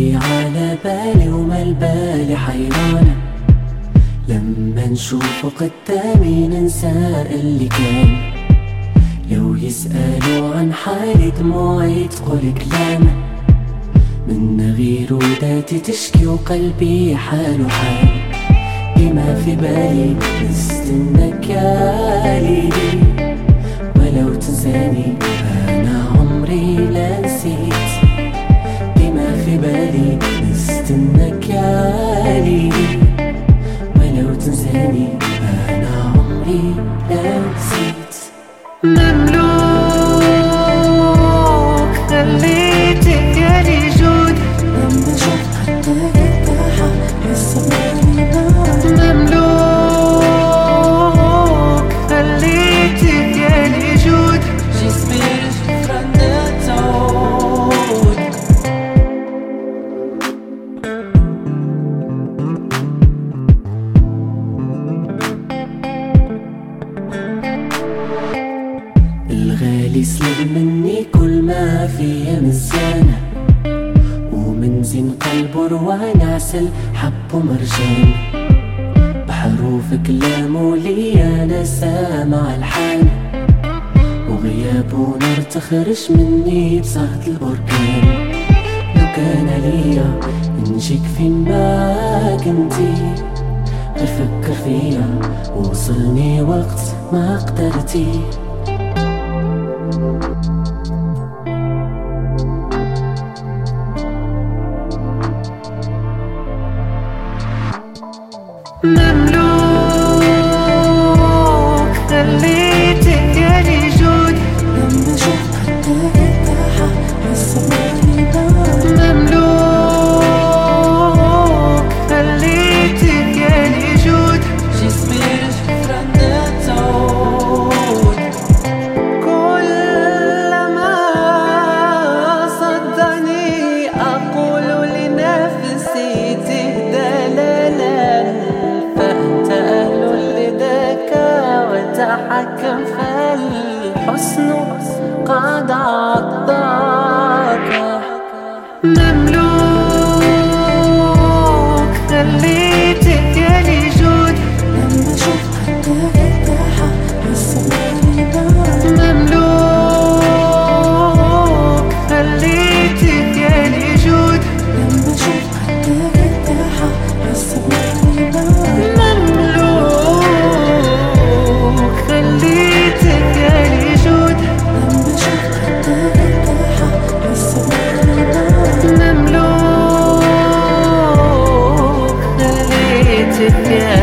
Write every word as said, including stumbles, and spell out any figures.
اللي على بالي وما البالي حيرانة لما نشوفه قدامي ننسى اللي كان. لو يسألوا عن حالي دموعي تقول كلامه، من غير وداتي تشكي وقلبي حاله حال. بما في بالي نستناك يا ليلي، ولو تنساني أنا عمري لا نسيت. بما في بالي نستناك يا ليلي، ولو تنساني أنا عمري لا نسيت. مملوك خليتك يا لي جود، لما شفت خدك التاحة يسمعني نار. مملوك خليتك يا لي جود، جسمي فرنت عود. الغالي سلب مني كل ما فيا مزيانة، ومن زين قلبه روان عسل حب ومرجان. بحروف كلامه لي أنا سامع الحان، وغيابه نار تخرج مني بصهد البركان. لو كان ليا نجيك فين ما كنتي، غير فكر فيا وصلني وقت ما قدرتي. مملوك خليتك يا لي جود، لما شفت خدك التاحة يسمعني نار. مملوك خليتك يا لي جود، جسمي فرنت عود. كلما صدني أقول لنفسي تهدى لا فأنت أهل لذاك وتحكم فالحسن قد عطاك. مملوك خليتك يا لي جود، لما شفت خدك التاحة يسمعني نار. مملوك خليتك يا لي جود، لما شفت خدك التاحة يسمعني نار. مملوك خليتك يا لي جود، لما شفت خدك التاحة يسمعني نار. مملوك خليتك يا